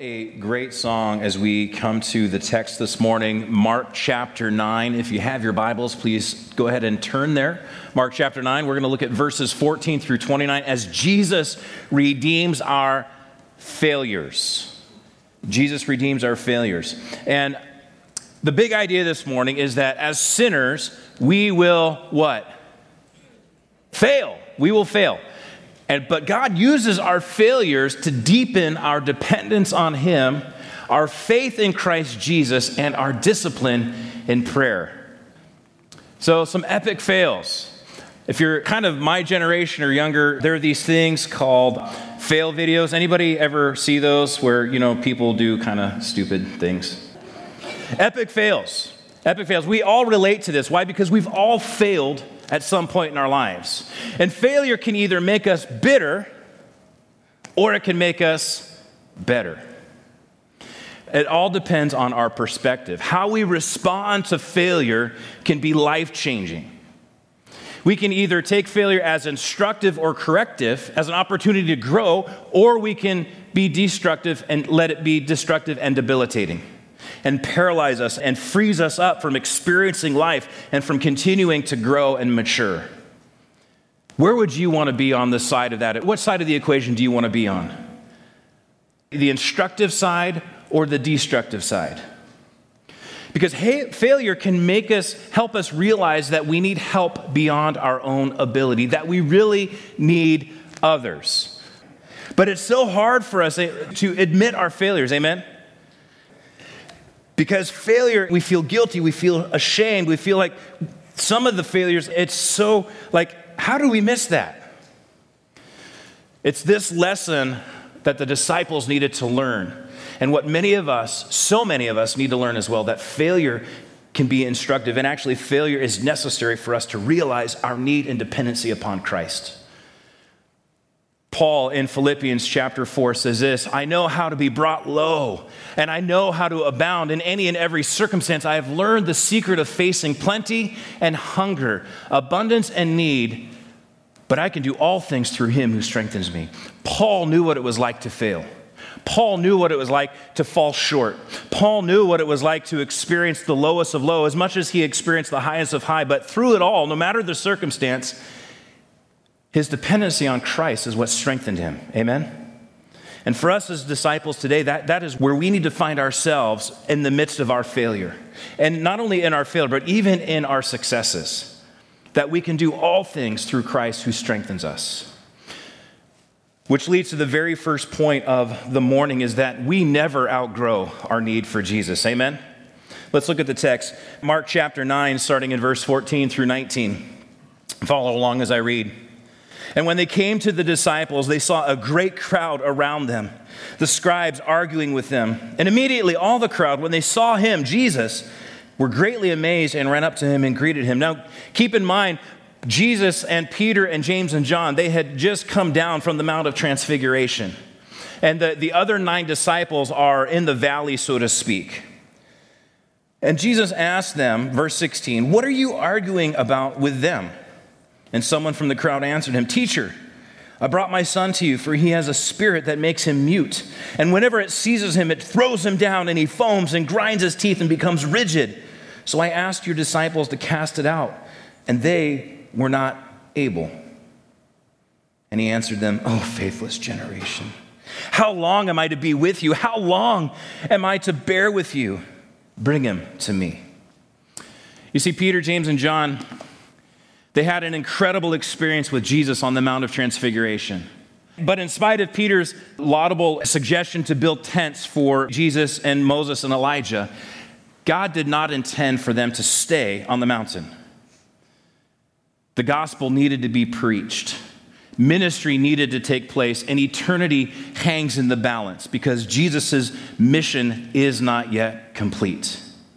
a great song as we come to the text this morning, Mark chapter 9. If you have your Bibles, please go ahead and turn there. Mark chapter 9, we're going to look at verses 14 through 29 as Jesus redeems our failures. Jesus redeems our failures. And the big idea this morning is that as sinners, we will what? Fail. We will fail. But God uses our failures to deepen our dependence on Him, our faith in Christ Jesus, and our discipline in prayer. So some epic fails. If you're kind of my generation or younger, there are these things called fail videos. Anybody ever see those where, people do kind of stupid things? Epic fails. Epic fails. We all relate to this. Why? Because we've all failed at some point in our lives. And failure can either make us bitter or it can make us better. It all depends on our perspective. How we respond to failure can be life-changing. We can either take failure as instructive or corrective, as an opportunity to grow, or we can be destructive and let it be destructive and debilitating, and paralyze us and freeze us up from experiencing life and from continuing to grow and mature. Where would you want to be on the side of that? What side of the equation do you want to be on? The instructive side or the destructive side? Because failure can help us realize that we need help beyond our own ability, that we really need others. But it's so hard for us to admit our failures, amen? Because failure, we feel guilty, we feel ashamed, we feel like some of the failures, it's so like, how do we miss that? It's this lesson that the disciples needed to learn. And what so many of us need to learn as well, that failure can be instructive. And actually, failure is necessary for us to realize our need and dependency upon Christ. Paul in Philippians chapter 4 says this, I know how to be brought low, and I know how to abound in any and every circumstance. I have learned the secret of facing plenty and hunger, abundance and need, but I can do all things through Him who strengthens me. Paul knew what it was like to fail. Paul knew what it was like to fall short. Paul knew what it was like to experience the lowest of low as much as he experienced the highest of high, but through it all, no matter the circumstance, his dependency on Christ is what strengthened him. Amen? And for us as disciples today, that is where we need to find ourselves in the midst of our failure. And not only in our failure, but even in our successes. That we can do all things through Christ who strengthens us. Which leads to the very first point of the morning is that we never outgrow our need for Jesus. Amen? Let's look at the text. Mark chapter 9, starting in verse 14 through 19. Follow along as I read. And when they came to the disciples, they saw a great crowd around them, the scribes arguing with them. And immediately all the crowd, when they saw him, Jesus, were greatly amazed and ran up to him and greeted him. Now, keep in mind, Jesus and Peter and James and John, they had just come down from the Mount of Transfiguration. And the other 9 disciples are in the valley, so to speak. And Jesus asked them, verse 16, what are you arguing about with them? And someone from the crowd answered him, Teacher, I brought my son to you, for he has a spirit that makes him mute. And whenever it seizes him, it throws him down, and he foams and grinds his teeth and becomes rigid. So I asked your disciples to cast it out, and they were not able. And he answered them, Oh, faithless generation, how long am I to be with you? How long am I to bear with you? Bring him to me. You see, Peter, James, and John, they had an incredible experience with Jesus on the Mount of Transfiguration. But in spite of Peter's laudable suggestion to build tents for Jesus and Moses and Elijah, God did not intend for them to stay on the mountain. The gospel needed to be preached. Ministry needed to take place, and eternity hangs in the balance because Jesus' mission is not yet complete.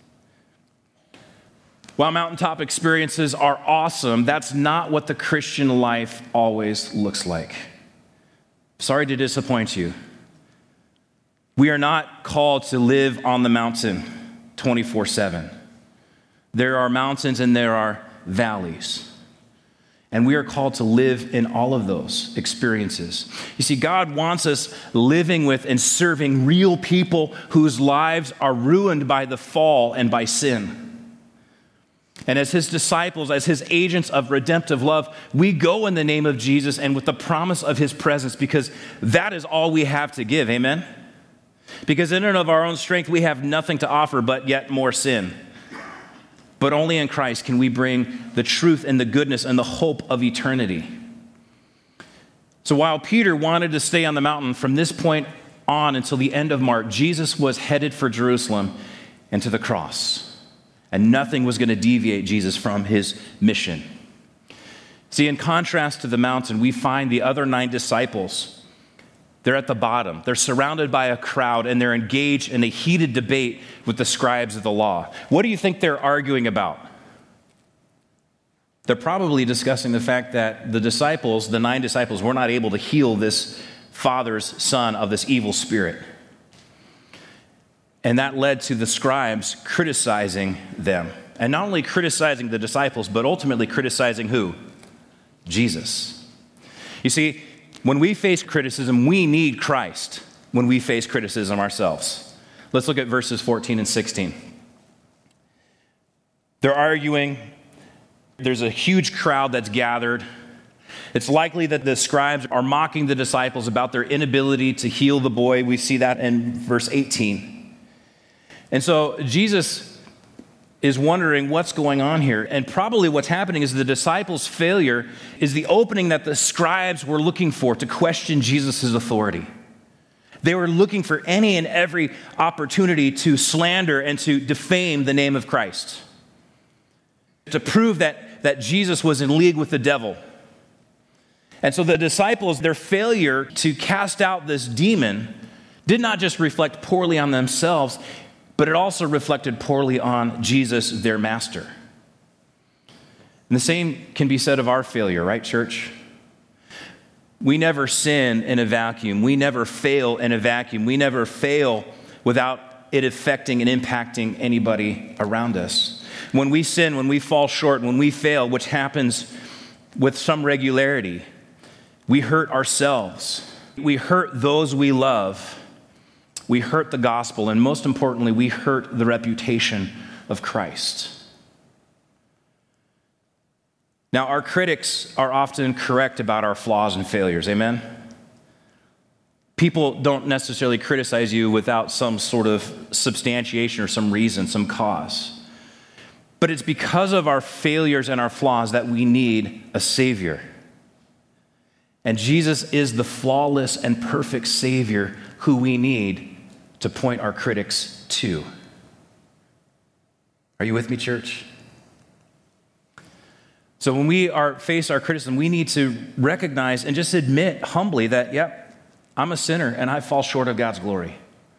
While mountaintop experiences are awesome, that's not what the Christian life always looks like. Sorry to disappoint you. We are not called to live on the mountain 24/7. There are mountains and there are valleys. And we are called to live in all of those experiences. You see, God wants us living with and serving real people whose lives are ruined by the fall and by sin. And as his disciples, as his agents of redemptive love, we go in the name of Jesus and with the promise of his presence, because that is all we have to give. Amen? Because in and of our own strength, we have nothing to offer but yet more sin. But only in Christ can we bring the truth and the goodness and the hope of eternity. So while Peter wanted to stay on the mountain from this point on until the end of Mark, Jesus was headed for Jerusalem and to the cross. And nothing was going to deviate Jesus from his mission. See, in contrast to the mountain, we find the other 9 disciples. They're at the bottom. They're surrounded by a crowd, and they're engaged in a heated debate with the scribes of the law. What do you think they're arguing about? They're probably discussing the fact that the disciples, the 9 disciples, were not able to heal this father's son of this evil spirit. And that led to the scribes criticizing them. And not only criticizing the disciples, but ultimately criticizing who? Jesus. You see, when we face criticism, we need Christ when we face criticism ourselves. Let's look at verses 14 and 16. They're arguing. There's a huge crowd that's gathered. It's likely that the scribes are mocking the disciples about their inability to heal the boy. We see that in verse 18. And so Jesus is wondering what's going on here. And probably what's happening is the disciples' failure is the opening that the scribes were looking for to question Jesus' authority. They were looking for any and every opportunity to slander and to defame the name of Christ, to prove that Jesus was in league with the devil. And so the disciples, their failure to cast out this demon did not just reflect poorly on themselves, but it also reflected poorly on Jesus, their master. And the same can be said of our failure, right, church? We never sin in a vacuum. We never fail in a vacuum. We never fail without it affecting and impacting anybody around us. When we sin, when we fall short, when we fail, which happens with some regularity, we hurt ourselves. We hurt those we love. We hurt the gospel, and most importantly, we hurt the reputation of Christ. Now, our critics are often correct about our flaws and failures, amen? People don't necessarily criticize you without some sort of substantiation or some reason, some cause. But it's because of our failures and our flaws that we need a Savior. And Jesus is the flawless and perfect Savior who we need to point our critics to. Are you with me, church? So when we face our criticism, we need to recognize and just admit humbly that, yep, I'm a sinner and I fall short of God's glory.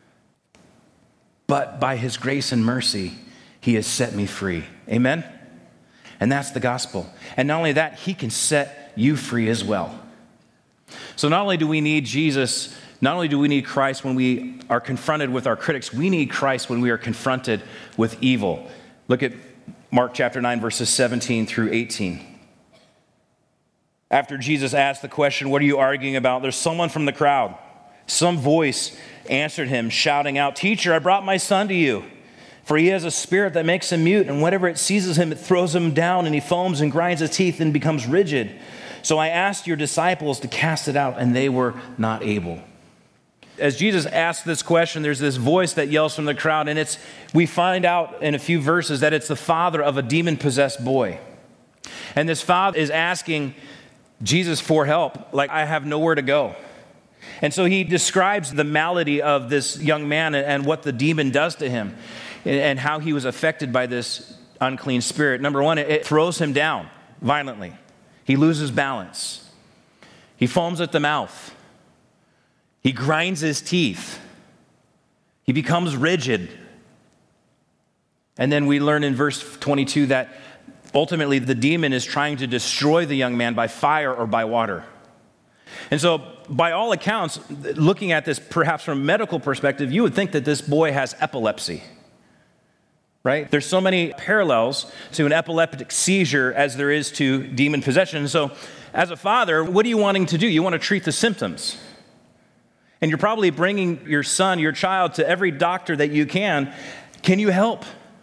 But by his grace and mercy, he has set me free. Amen? And that's the gospel. And not only that, he can set you free as well. So not only do we need Jesus, not only do we need Christ when we are confronted with our critics, we need Christ when we are confronted with evil. Look at Mark chapter 9, verses 17 through 18. After Jesus asked the question, what are you arguing about? There's someone from the crowd. Some voice answered him, shouting out, "Teacher, I brought my son to you. For he has a spirit that makes him mute, and whenever it seizes him, it throws him down, and he foams and grinds his teeth and becomes rigid. So I asked your disciples to cast it out, and they were not able." As Jesus asked this question, there's this voice that yells from the crowd, and we find out in a few verses that it's the father of a demon-possessed boy. And this father is asking Jesus for help, like, I have nowhere to go. And so he describes the malady of this young man and what the demon does to him and how he was affected by this unclean spirit. Number one, it throws him down violently. He loses balance. He foams at the mouth. He grinds his teeth. He becomes rigid. And then we learn in verse 22 that ultimately the demon is trying to destroy the young man by fire or by water. And so by all accounts, looking at this perhaps from a medical perspective, you would think that this boy has epilepsy. right? There's so many parallels to an epileptic seizure as there is to demon possession. So as a father, what are you wanting to do? You want to treat the symptoms. And you're probably bringing your son, your child, to every doctor that you can. Can you help?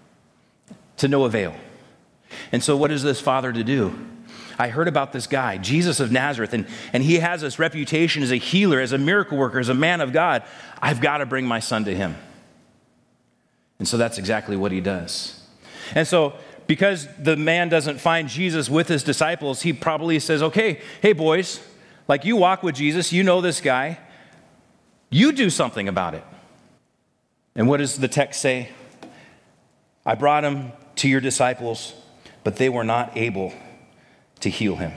To no avail. And so what is this father to do? I heard about this guy, Jesus of Nazareth, and he has this reputation as a healer, as a miracle worker, as a man of God. I've got to bring my son to him. And so that's exactly what he does. And so because the man doesn't find Jesus with his disciples, he probably says, okay, hey boys, like you walk with Jesus, you know this guy, you do something about it. And what does the text say? I brought him to your disciples, but they were not able to heal him.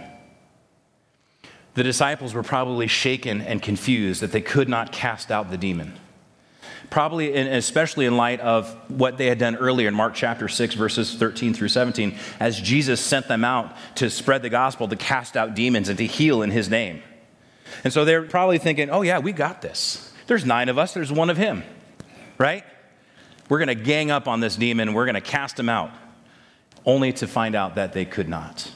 The disciples were probably shaken and confused that they could not cast out the demon. Probably, and especially in light of what they had done earlier in Mark chapter 6, verses 13 through 17, as Jesus sent them out to spread the gospel, to cast out demons and to heal in his name. And so they're probably thinking, oh yeah, we got this. There's 9 of us, there's 1 of him, right? We're going to gang up on this demon, we're going to cast him out, only to find out that they could not.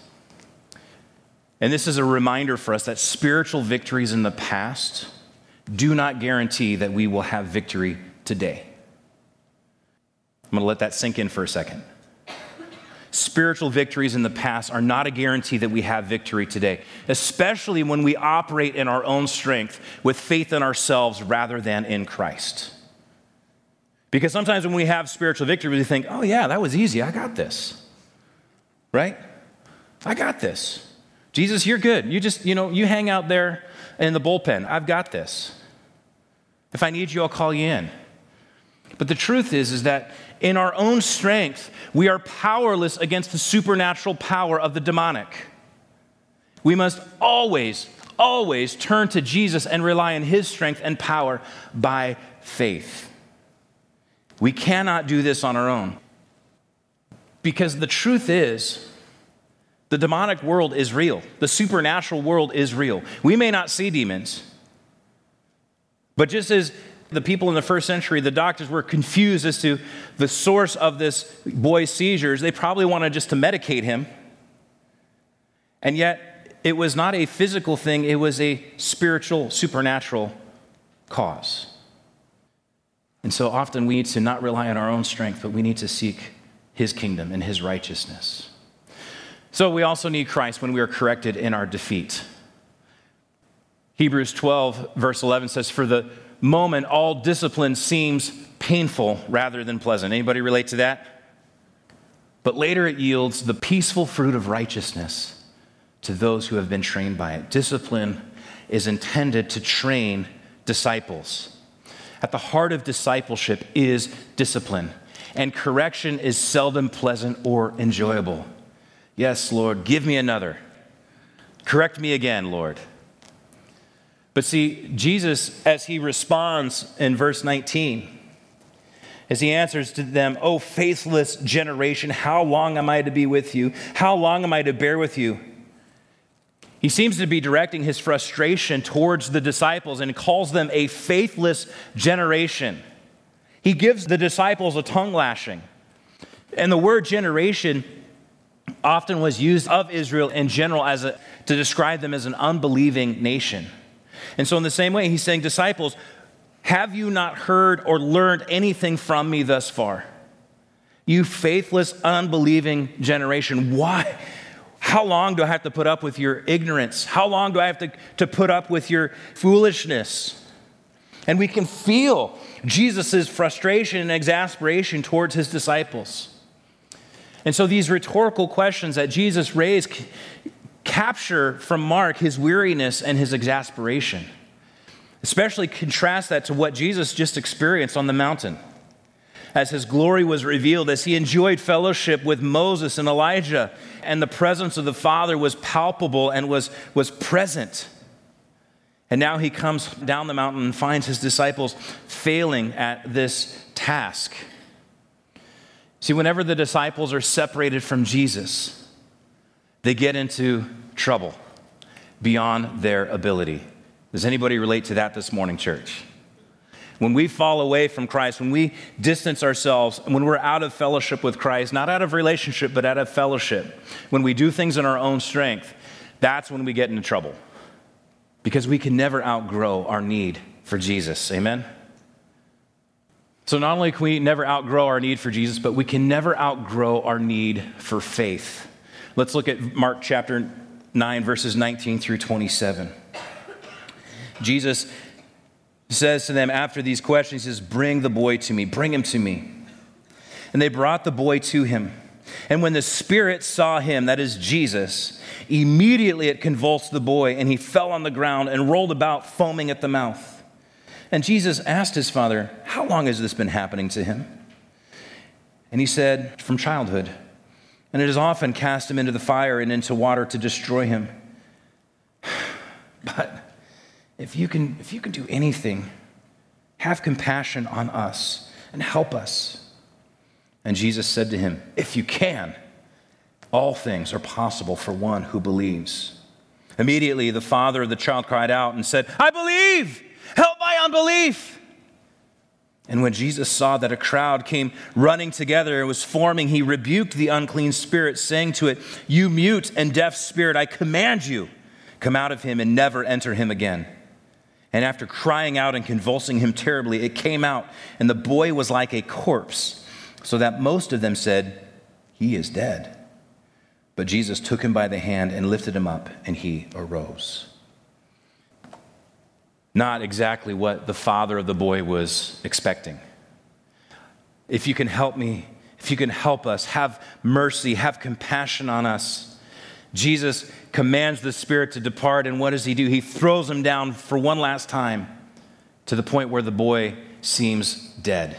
And this is a reminder for us that spiritual victories in the past do not guarantee that we will have victory today. I'm going to let that sink in for a second. Spiritual victories in the past are not a guarantee that we have victory today, especially when we operate in our own strength with faith in ourselves rather than in Christ. Because sometimes when we have spiritual victory, we think, oh yeah, that was easy. I got this. Right? I got this. Jesus, you're good. You just, you hang out there in the bullpen. I've got this. If I need you, I'll call you in. But the truth is that in our own strength, we are powerless against the supernatural power of the demonic. We must always, always turn to Jesus and rely on his strength and power by faith. We cannot do this on our own. Because the truth is, the demonic world is real. The supernatural world is real. We may not see demons, but just as the people in the first century, the doctors were confused as to the source of this boy's seizures, they probably wanted just to medicate him. And yet, it was not a physical thing, it was a spiritual, supernatural cause. And so often we need to not rely on our own strength, but we need to seek his kingdom and his righteousness. So we also need Christ when we are corrected in our defeat. Hebrews 12, verse 11 says, for the moment, all discipline seems painful rather than pleasant. Anybody relate to that? But later it yields the peaceful fruit of righteousness to those who have been trained by it. Discipline is intended to train disciples. At the heart of discipleship is discipline, and correction is seldom pleasant or enjoyable. Yes, Lord, give me another. Correct me again, Lord. But see, Jesus, as he responds in verse 19, as he answers to them, "O faithless generation, how long am I to be with you? How long am I to bear with you?" He seems to be directing his frustration towards the disciples and calls them a faithless generation. He gives the disciples a tongue lashing. And the word generation often was used of Israel in general to describe them as an unbelieving nation. And so in the same way, he's saying, disciples, have you not heard or learned anything from me thus far? You faithless, unbelieving generation. Why? How long do I have to put up with your ignorance? How long do I have to put up with your foolishness? And we can feel Jesus' frustration and exasperation towards his disciples. And so these rhetorical questions that Jesus raised capture from Mark his weariness and his exasperation. Especially contrast that to what Jesus just experienced on the mountain. As his glory was revealed, as he enjoyed fellowship with Moses and Elijah, and the presence of the Father was palpable and was present. And now he comes down the mountain and finds his disciples failing at this task. See, whenever the disciples are separated from Jesus, they get into trouble beyond their ability. Does anybody relate to that this morning, church? When we fall away from Christ, when we distance ourselves, when we're out of fellowship with Christ, not out of relationship, but out of fellowship, when we do things in our own strength, that's when we get into trouble. Because we can never outgrow our need for Jesus. Amen? So not only can we never outgrow our need for Jesus, but we can never outgrow our need for faith. Let's look at Mark chapter 9, verses 19 through 27. Jesus says to them after these questions, he says, bring the boy to me, bring him to me. And they brought the boy to him. And when the spirit saw him, that is Jesus, immediately it convulsed the boy, and he fell on the ground and rolled about, foaming at the mouth. And Jesus asked his father, how long has this been happening to him? And he said, from childhood. And it has often cast him into the fire and into water to destroy him. But if you can do anything, have compassion on us and help us. And Jesus said to him, if you can, all things are possible for one who believes. Immediately the father of the child cried out and said, I believe, help my unbelief. And when Jesus saw that a crowd came running together and was forming, he rebuked the unclean spirit, saying to it, you mute and deaf spirit, I command you, come out of him and never enter him again. And after crying out and convulsing him terribly, it came out, and the boy was like a corpse, so that most of them said, he is dead. But Jesus took him by the hand and lifted him up, and he arose. Not exactly what the father of the boy was expecting. If you can help me, if you can help us, have mercy, have compassion on us. Jesus commands the spirit to depart, and what does he do? He throws him down for one last time to the point where the boy seems dead.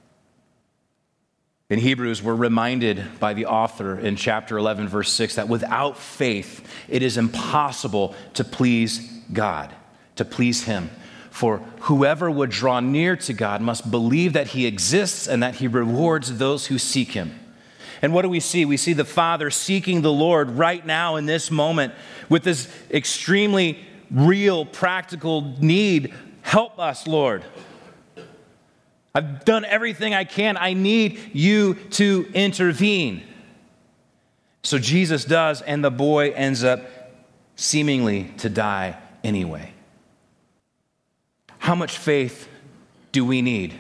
In Hebrews, we're reminded by the author in chapter 11, verse 6, that without faith, it is impossible to please God, to please him. For whoever would draw near to God must believe that he exists and that he rewards those who seek him. And what do we see? We see the Father seeking the Lord right now in this moment with this extremely real, practical need. Help us, Lord. I've done everything I can. I need you to intervene. So Jesus does, and the boy ends up seemingly to die anyway. How much faith do we need?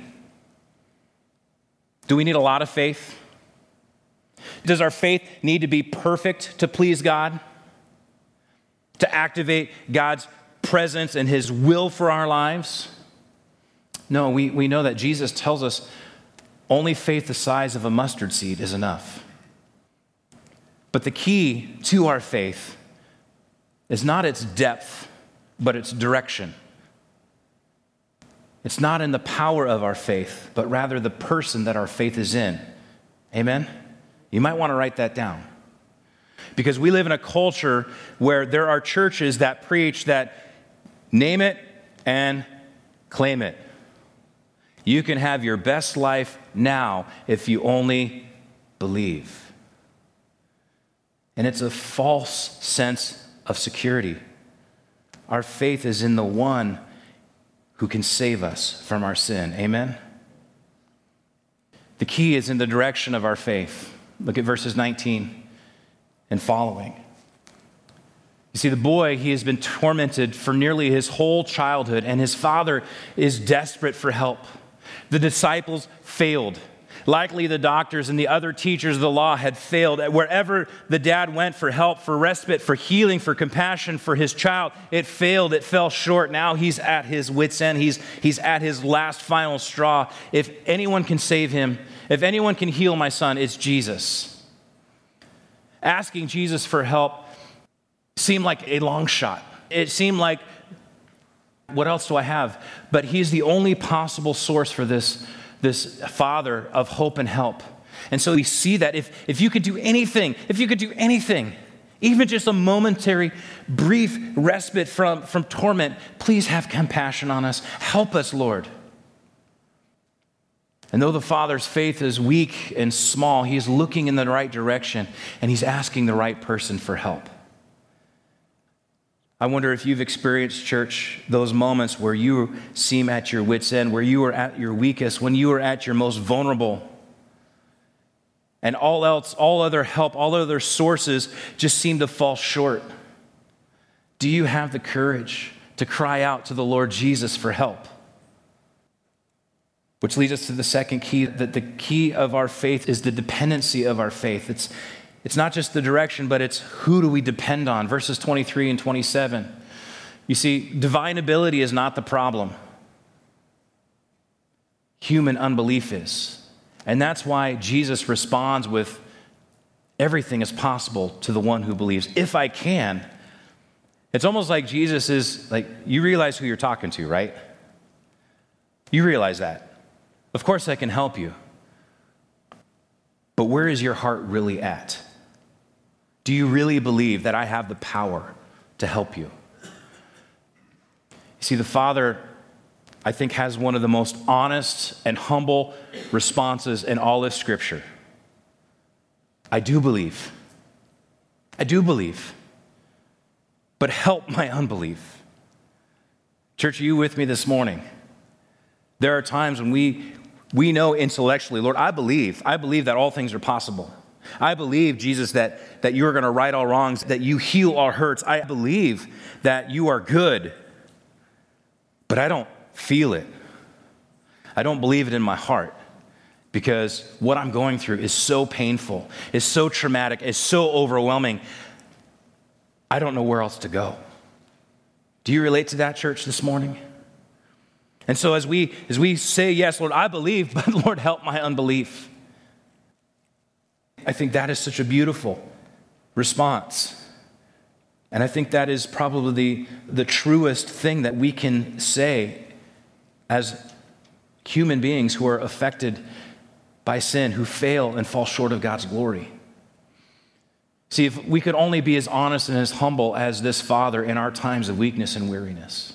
Do we need a lot of faith? Does our faith need to be perfect to please God? To activate God's presence and his will for our lives? No, we know that Jesus tells us only faith the size of a mustard seed is enough. But the key to our faith is not its depth, but its direction. It's not in the power of our faith, but rather the person that our faith is in. Amen? You might want to write that down. Because we live in a culture where there are churches that preach that name it and claim it. You can have your best life now if you only believe. And it's a false sense of security. Our faith is in the one who can save us from our sin. Amen? The key is in the direction of our faith. Look at verses 19 and following. You see, the boy, he has been tormented for nearly his whole childhood, and his father is desperate for help. The disciples failed. Likely the doctors and the other teachers of the law had failed. Wherever the dad went for help, for respite, for healing, for compassion for his child, it failed. It fell short. Now he's at his wit's end. He's at his last final straw. If anyone can save him, if anyone can heal my son, it's Jesus. Asking Jesus for help seemed like a long shot. It seemed like, what else do I have? But he's the only possible source for this father of hope and help. And so we see that if you could do anything, even just a momentary, brief respite from torment, please have compassion on us. Help us, Lord. And though the father's faith is weak and small, he is looking in the right direction, and he's asking the right person for help. I wonder if you've experienced, church, those moments where you seem at your wit's end, where you are at your weakest, when you are at your most vulnerable, and all other help, all other sources just seem to fall short. Do you have the courage to cry out to the Lord Jesus for help? Which leads us to the second key, that the key of our faith is the dependency of our faith. It's not just the direction, but it's who do we depend on? Verses 23 and 27. You see, divine ability is not the problem. Human unbelief is. And that's why Jesus responds with, everything is possible to the one who believes. If I can. It's almost like Jesus is like, you realize who you're talking to, right? You realize that. Of course I can help you. But where is your heart really at? Do you really believe that I have the power to help you? You see, the Father, I think, has one of the most honest and humble responses in all of Scripture. I do believe. I do believe. But help my unbelief. Church, are you with me this morning? There are times when we know intellectually, Lord, I believe that all things are possible. I believe, Jesus, that you are going to right all wrongs, that you heal all hurts. I believe that you are good. But I don't feel it. I don't believe it in my heart because what I'm going through is so painful, is so traumatic, is so overwhelming. I don't know where else to go. Do you relate to that, church, this morning? And so as we say, yes, Lord, I believe, but Lord, help my unbelief. I think that is such a beautiful response. And I think that is probably the truest thing that we can say as human beings who are affected by sin, who fail and fall short of God's glory. See, if we could only be as honest and as humble as this Father in our times of weakness and weariness.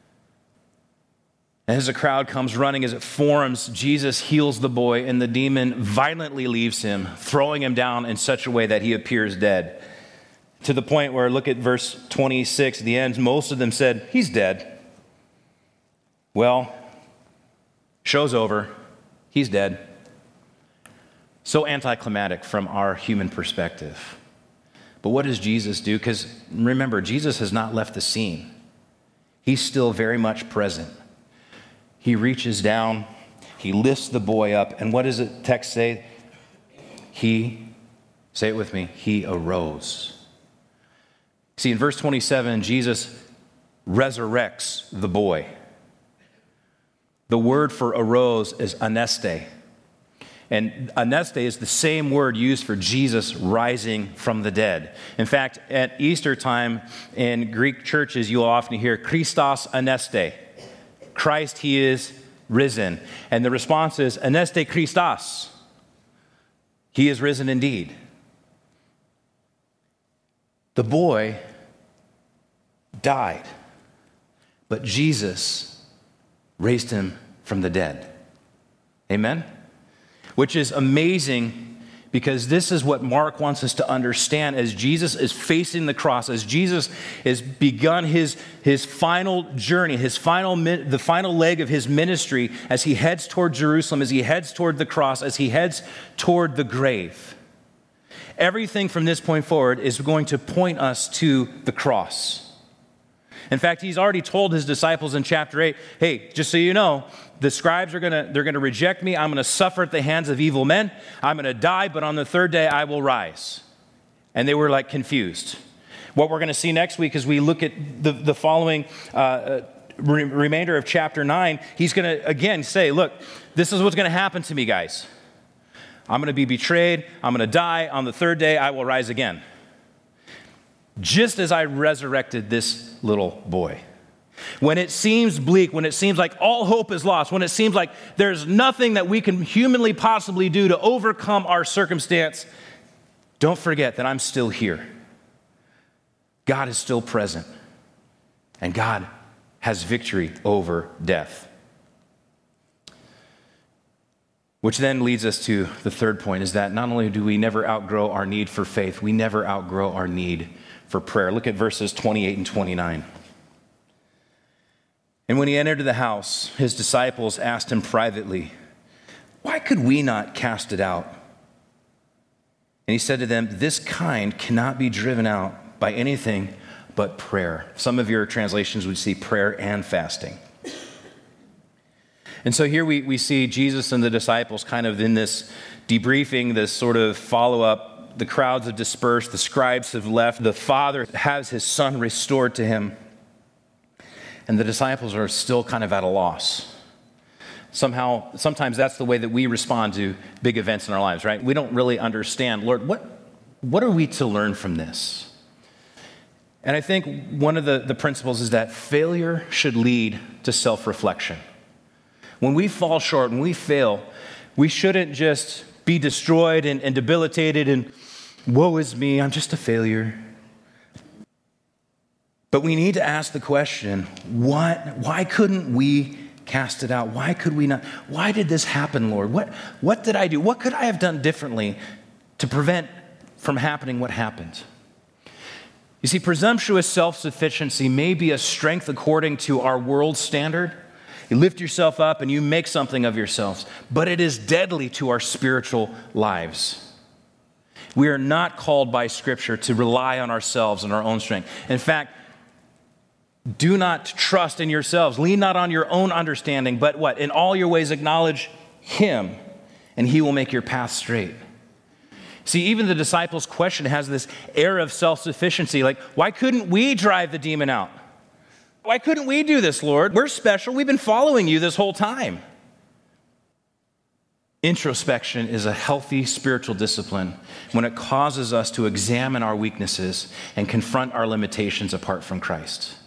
And as the crowd comes running, as it forms, Jesus heals the boy, and the demon violently leaves him, throwing him down in such a way that he appears dead. To the point where, look at verse 26, at the end, most of them said, he's dead. Well, show's over. He's dead. So anticlimactic from our human perspective. But what does Jesus do? Because remember, Jesus has not left the scene. He's still very much present. He reaches down, he lifts the boy up, and what does the text say? Say it with me, he arose. See, in verse 27, Jesus resurrects the boy. The word for arose is aneste. And aneste is the same word used for Jesus rising from the dead. In fact, at Easter time in Greek churches, you'll often hear Christos aneste. Christ, he is risen. And the response is aneste Christos. He is risen indeed. The boy died, but Jesus raised him from the dead. Amen? Which is amazing because this is what Mark wants us to understand as Jesus is facing the cross, as Jesus has begun his final journey, the final leg of his ministry, as he heads toward Jerusalem, as he heads toward the cross, as he heads toward the grave. Everything from this point forward is going to point us to the cross. In fact, he's already told his disciples in chapter 8, hey, just so you know, the scribes they're going to reject me. I'm going to suffer at the hands of evil men. I'm going to die, but on the third day I will rise. And they were like confused. What we're going to see next week as we look at the following remainder of chapter 9, he's going to again say, look, this is what's going to happen to me, guys. I'm going to be betrayed. I'm going to die. On the third day I will rise again. Just as I resurrected this little boy. When it seems bleak, when it seems like all hope is lost, when it seems like there's nothing that we can humanly possibly do to overcome our circumstance, don't forget that I'm still here. God is still present. And God has victory over death. Which then leads us to the third point, is that not only do we never outgrow our need for faith, we never outgrow our need for prayer. Look at verses 28 and 29. And when he entered the house, his disciples asked him privately, "Why could we not cast it out?" And he said to them, "This kind cannot be driven out by anything but prayer." Some of your translations would see prayer and fasting. And so here we see Jesus and the disciples kind of in this debriefing, this sort of follow-up. The crowds have dispersed. The scribes have left. The Father has his Son restored to him. And the disciples are still kind of at a loss. Sometimes that's the way that we respond to big events in our lives, right? We don't really understand, Lord, what are we to learn from this? And I think one of the principles is that failure should lead to self-reflection. When we fall short, when we fail, we shouldn't just be destroyed and debilitated and woe is me, I'm just a failure. But we need to ask the question, why couldn't we cast it out? Why could we not? Why did this happen, Lord? What did I do? What could I have done differently to prevent from happening what happened? You see, presumptuous self-sufficiency may be a strength according to our world standard. You lift yourself up and you make something of yourselves, but it is deadly to our spiritual lives. We are not called by Scripture to rely on ourselves and our own strength. In fact, do not trust in yourselves. Lean not on your own understanding, but what? In all your ways acknowledge Him, and He will make your path straight. See, even the disciples' question has this air of self-sufficiency. Like, why couldn't we drive the demon out? Why couldn't we do this, Lord? We're special. We've been following you this whole time. Introspection is a healthy spiritual discipline when it causes us to examine our weaknesses and confront our limitations apart from Christ.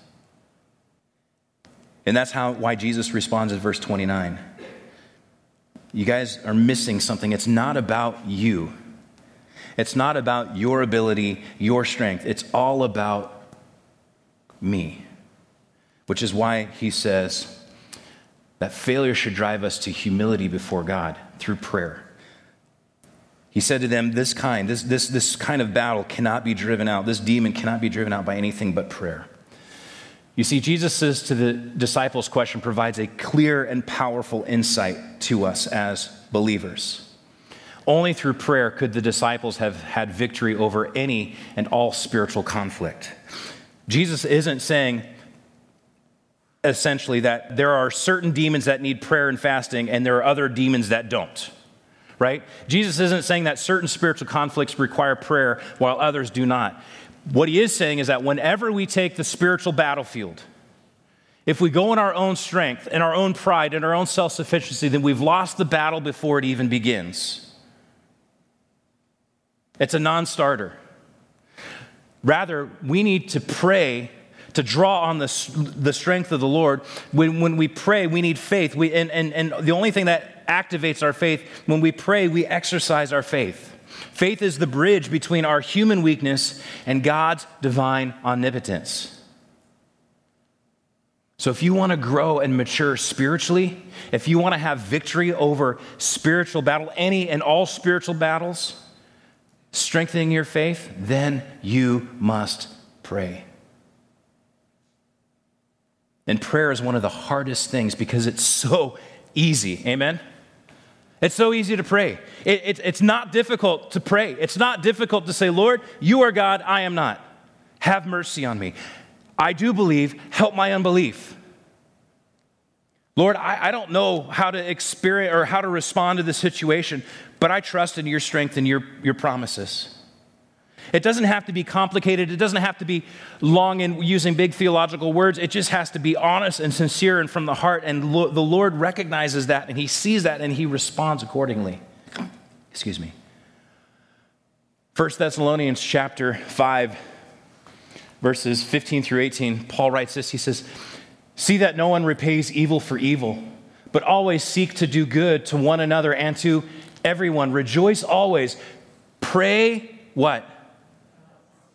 And that's why Jesus responds in verse 29. You guys are missing something. It's not about you. It's not about your ability, your strength. It's all about me. Which is why he says that failure should drive us to humility before God through prayer. He said to them, this kind of battle cannot be driven out. This demon cannot be driven out by anything but prayer. You see, Jesus says to the disciples' question provides a clear and powerful insight to us as believers. Only through prayer could the disciples have had victory over any and all spiritual conflict. Jesus isn't saying, essentially, that there are certain demons that need prayer and fasting and there are other demons that don't, right? Jesus isn't saying that certain spiritual conflicts require prayer while others do not. What he is saying is that whenever we take the spiritual battlefield, if we go in our own strength, in our own pride, in our own self-sufficiency, then we've lost the battle before it even begins. It's a non-starter. Rather, we need to pray to draw on the strength of the Lord. When we pray, we need faith. And the only thing that activates our faith, when we pray, we exercise our faith. Faith is the bridge between our human weakness and God's divine omnipotence. So if you want to grow and mature spiritually, if you want to have victory over spiritual battle, any and all spiritual battles, strengthening your faith, then you must pray. And prayer is one of the hardest things because it's so easy. Amen? It's so easy to pray. It's not difficult to pray. It's not difficult to say, Lord, you are God, I am not. Have mercy on me. I do believe, help my unbelief. Lord, I don't know how to experience or how to respond to this situation, but I trust in your strength and your promises. It doesn't have to be complicated. It doesn't have to be long and using big theological words. It just has to be honest and sincere and from the heart. And the Lord recognizes that and he sees that and he responds accordingly. Excuse me. 1 Thessalonians chapter 5, verses 15 through 18, Paul writes this. He says, "See that no one repays evil for evil, but always seek to do good to one another and to everyone. Rejoice always. Pray," what?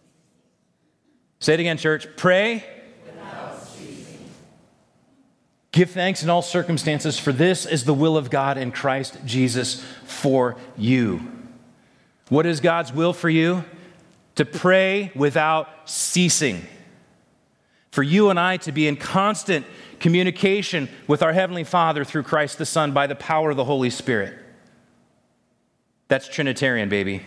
Say it again, church. Pray without ceasing. Give thanks in all circumstances, for this is the will of God in Christ Jesus for you. What is God's will for you? To pray without ceasing. For you and I to be in constant communication with our Heavenly Father through Christ the Son by the power of the Holy Spirit. That's Trinitarian, baby.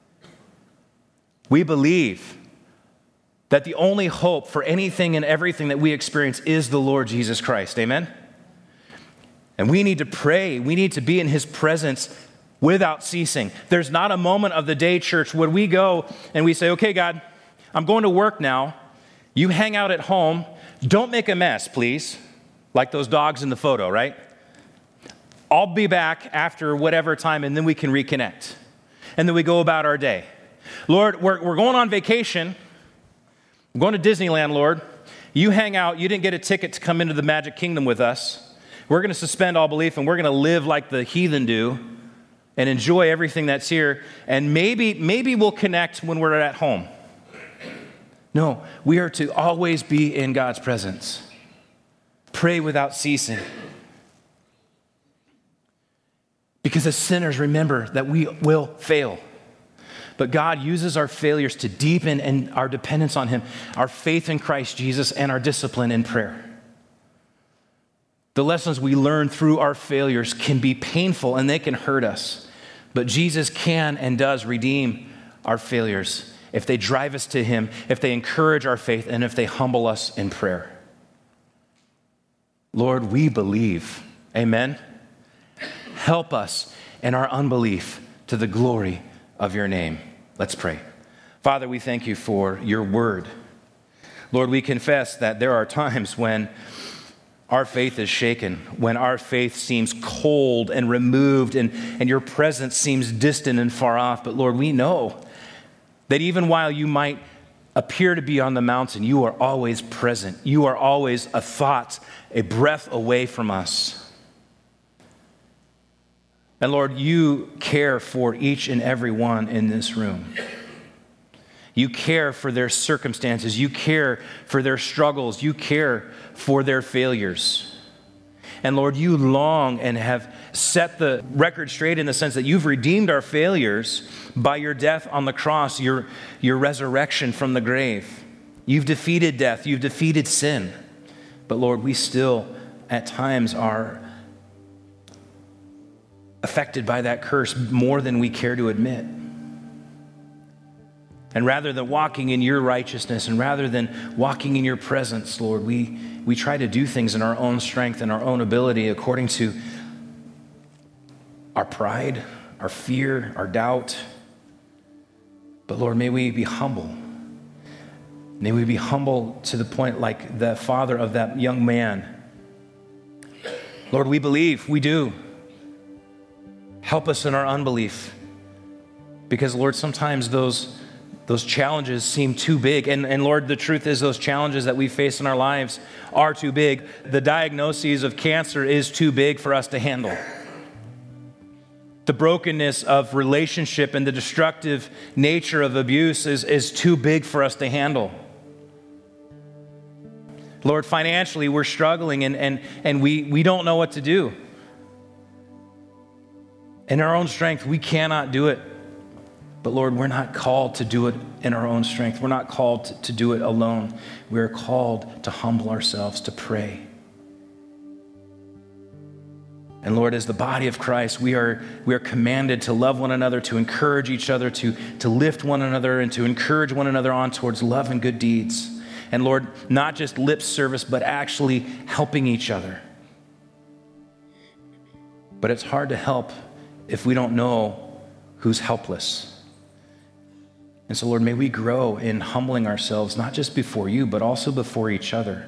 We believe that the only hope for anything and everything that we experience is the Lord Jesus Christ. Amen? And we need to pray. We need to be in His presence without ceasing. There's not a moment of the day, church, when we go and we say, okay, God, I'm going to work now. You hang out at home. Don't make a mess, please. Like those dogs in the photo, right? I'll be back after whatever time, and then we can reconnect. And then we go about our day. Lord, we're going on vacation. I'm going to Disneyland, Lord. You hang out. You didn't get a ticket to come into the Magic Kingdom with us. We're going to suspend all belief, and we're going to live like the heathen do and enjoy everything that's here. And maybe we'll connect when we're at home. No, we are to always be in God's presence. Pray without ceasing. Because as sinners, remember that we will fail. But God uses our failures to deepen our dependence on Him, our faith in Christ Jesus, and our discipline in prayer. The lessons we learn through our failures can be painful and they can hurt us. But Jesus can and does redeem our failures if they drive us to Him, if they encourage our faith, and if they humble us in prayer. Lord, we believe. Amen. Help us in our unbelief to the glory of your name. Let's pray. Father, we thank you for your word. Lord, we confess that there are times when our faith is shaken, when our faith seems cold and removed and your presence seems distant and far off. But Lord, we know that even while you might appear to be on the mountain, you are always present. You are always a thought, a breath away from us. And Lord, you care for each and every one in this room. You care for their circumstances. You care for their struggles. You care for their failures. And Lord, you long and have set the record straight in the sense that you've redeemed our failures by your death on the cross, your resurrection from the grave. You've defeated death. You've defeated sin. But Lord, we still at times are affected by that curse more than we care to admit. And rather than walking in your righteousness and rather than walking in your presence, Lord, we try to do things in our own strength and our own ability according to our pride, our fear, our doubt. But Lord, may we be humble. May we be humble to the point like the father of that young man. Lord, we believe, we do. Help us in our unbelief. Because, Lord, sometimes those challenges seem too big. And Lord, the truth is those challenges that we face in our lives are too big. The diagnosis of cancer is too big for us to handle. The brokenness of relationship and the destructive nature of abuse is too big for us to handle. Lord, financially, we're struggling and we don't know what to do. In our own strength, we cannot do it. But Lord, we're not called to do it in our own strength. We're not called to do it alone. We're called to humble ourselves, to pray. And Lord, as the body of Christ, we are commanded to love one another, to encourage each other, to lift one another, and to encourage one another on towards love and good deeds. And Lord, not just lip service, but actually helping each other. But it's hard to help if we don't know who's helpless. And so, Lord, may we grow in humbling ourselves, not just before you, but also before each other.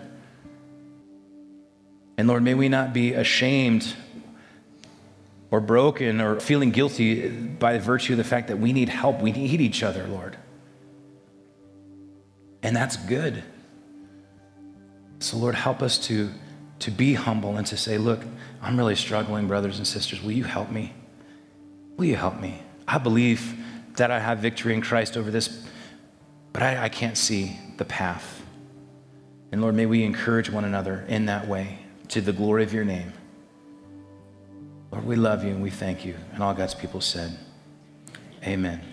And Lord, may we not be ashamed or broken or feeling guilty by virtue of the fact that we need help. We need each other, Lord. And that's good. So, Lord, help us to be humble and to say, look, I'm really struggling, brothers and sisters. Will you help me? Will you help me? I believe that I have victory in Christ over this, but I can't see the path. And Lord, may we encourage one another in that way to the glory of your name. Lord, we love you and we thank you. And all God's people said, amen.